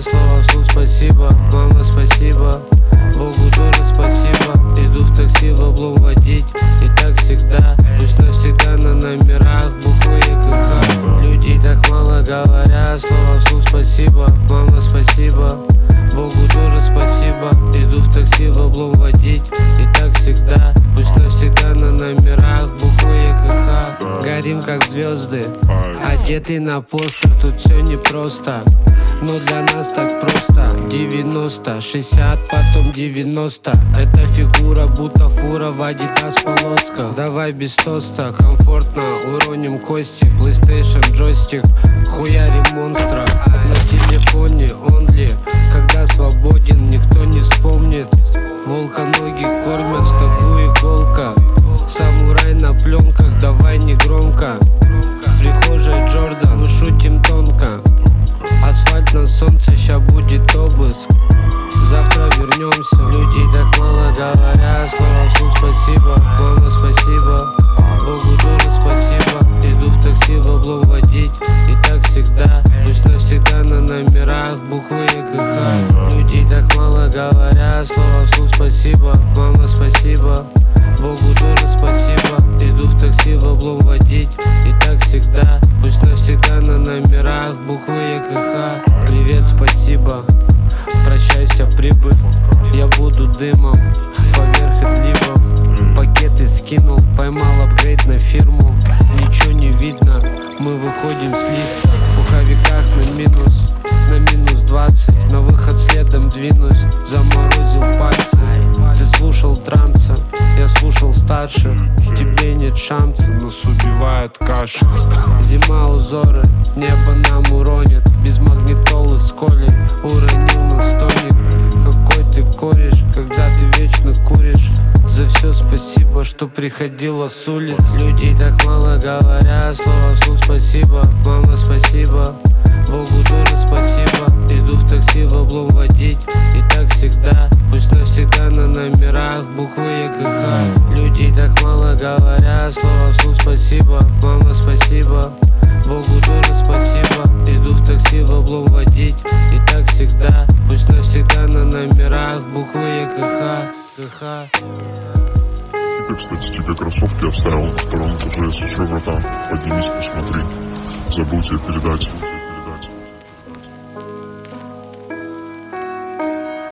слова вслух спасибо. Мама, спасибо, Богу тоже спасибо. Иду в такси в облом водить, и так всегда. Пусть навсегда на номерах буквы ЕКХ. Люди так мало говорят, слова вслух спасибо. Мама, спасибо, Богу тоже спасибо. Иду в такси в облом водить, и так всегда. Пусть навсегда на номерах буквы ЕКХ. Горим как звезды, одетый на постер. Тут все непросто, но для нас так просто. 90, 60, потом 90. Эта фигура будто фура в Адидас полосках. Давай без тоста, комфортно уроним кости. PlayStation, джойстик, хуярим монстра. На телефоне онли, когда свободен, никто не вспомнит. Волка-ноги кормят, в стогу иголка. Самурай на пленках, давай не громко. В прихожей Джордан, мы шутим тонко. Асфальт на солнце, ща будет обыск. Завтра вернемся. Люди так мало говорят, слова вслух спасибо. Мама, спасибо, Богу тоже спасибо. Иду в такси в облом водить, и так всегда. Пусть навсегда на номерах буквы ЕКХ. Люди так мало говорят, слова вслух спасибо. Мама, спасибо, Богу тоже спасибо. Иду в такси в облом водить, и так всегда. Пусть навсегда на номерах буквы ЕКХ. Привет, спасибо, прощайся, прибыль. Я буду дымом поверх отливов. Пакеты скинул, поймал апгрейд на фирму. Ничего не видно, мы выходим с лифта. В пуховиках на минус 20. На выход следом двинусь, заморозил пальцы. Ты слушал транса, я слушал старших. Тебе нет шанса, нас убивает каша. Зима, узоры, небо нам уронит. Без магнитолы с колей уронил на столик. Какой ты кореш, когда ты вечно куришь. За все спасибо, что приходила с улиц. Людей так мало говорят, слова вслух спасибо. Мама, спасибо, Богу тоже спасибо. Иду в такси в облом водить, и так всегда. Пусть навсегда на номерах буквы ЕКХ. Людей так мало говорят, слова вслух спасибо. Мама, спасибо, Богу тоже спасибо. Иду в такси в облом водить, и так всегда. Пусть навсегда на номерах буквы ЕКХ. Ты, кстати, тебе кроссовки оставил на втором этаже. Если что, братан, поднимись, посмотри. Забыл тебе передать.